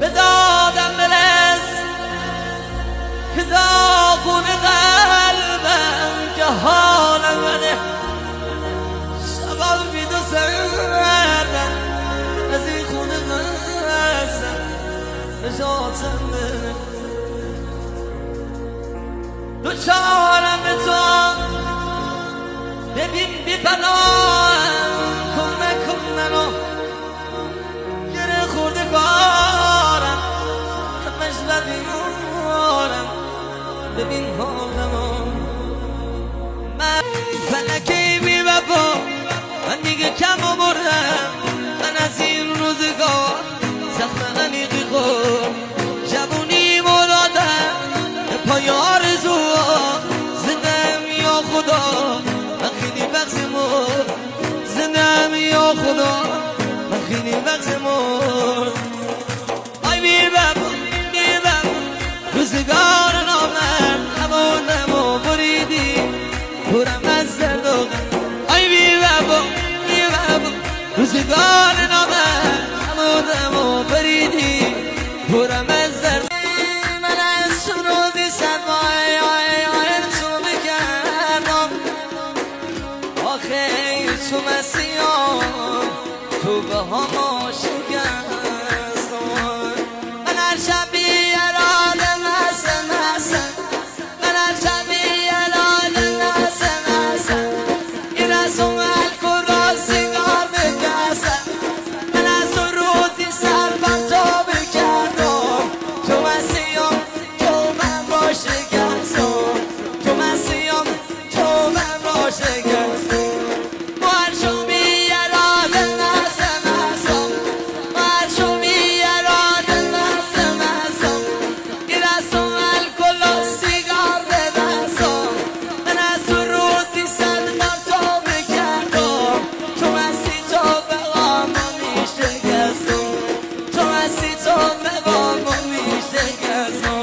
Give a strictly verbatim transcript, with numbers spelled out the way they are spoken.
به دادم برس که داغون قلبم که حالم بده شباب بید و سردم از این خونه قسم نجاتم بده دو چارم به تو ببین بی پناهم کن نکن منو گره خورده کارم همش بدیارم ببین حالمو من فلکی بی وفا من دیگه کم آوردم من از این روزگار زخم عمیقی خورد جوونی مرادم به پای آرزوها زندم یا خدا من خیلی وقت مرد زندم یا خدا من خیلی وقت مرد آی بی بابا بی بابا روزگار نامم همون نمو بریدی پرم از درد و غم آی بی بابا بی بابا روزگار نامم همون نمو بریدی پرم از درد من از تو روزی صد ماه آی آی تو بکردم آخه تو مسیحان تو به هم شکستم من هر شب یراده مسم مسم من هر شب یراده مسم مسم این از اون الکل را سیگار بکسم من از تو روزی سر بر تو بکردم تو مسیحان تو من را شکستم تو مسیحان تو من را شکستم تو هستی تو به با ما میشه گذار